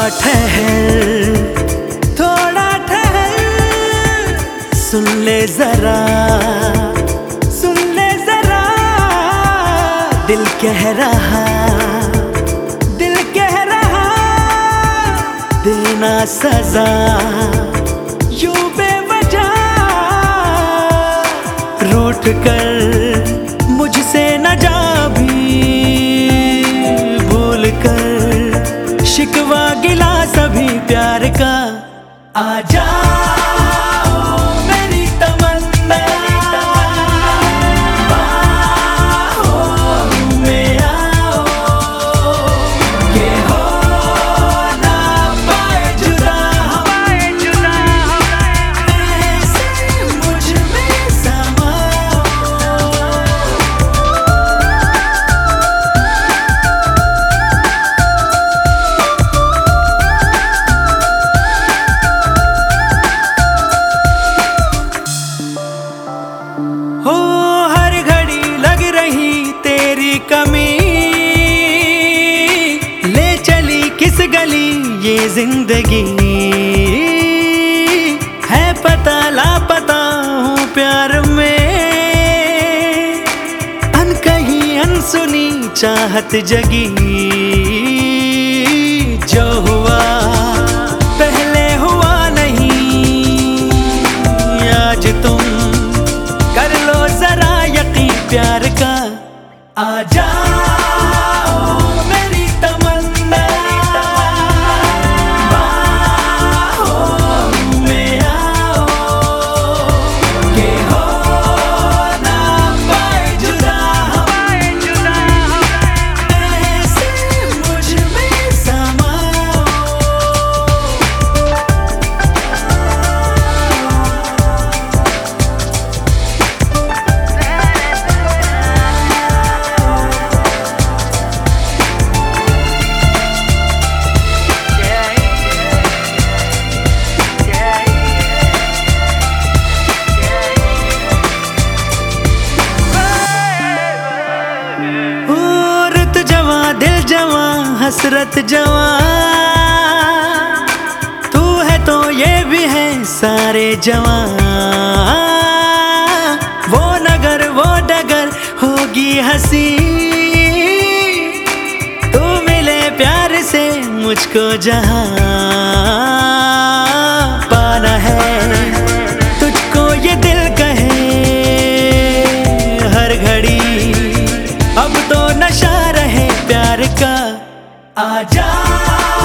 थोड़ा ठहर, सुन ले जरा, सुन ले जरा, दिल कह रहा, दिल कह रहा, देना सजा यूं बेवजह, रूठ कर मुझसे न जा भी, भूल कर शिकवा गिला सभी प्यार का। आजा कमी, ले चली किस गली ये जिंदगी, है पता लापता हूँ प्यार में, अनकही अनसुनी चाहत जगी, जो हुआ पहले हुआ नहीं, आज तुम कर लो जरा यकीन प्यार का। आजा मेरी तमन्ना, बाहों में आओ, के हो ना पाए जुदा, ऐसे मुझ में समाओ। दिल जवां हसरत जवां, तू है तो ये भी है सारे जवां, वो नगर वो डगर होगी हंसी, तू मिले प्यार से मुझको जहां, पाना है तुझको ये दिल कहे हर घड़ी, अब तो नशा रहे प्यार का। आजा